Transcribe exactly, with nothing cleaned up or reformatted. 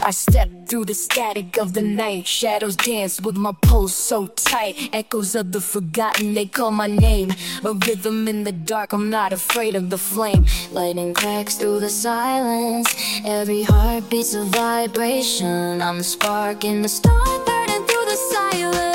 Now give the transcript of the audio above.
I step through the static of the night. Shadows dance with my pulse so tight. Echoes of the forgotten, they call my name. A rhythm in the dark, I'm not afraid of the flame. Lightning cracks through the silence. Every heart beats a vibration. I'm the spark in the star burning through the silence.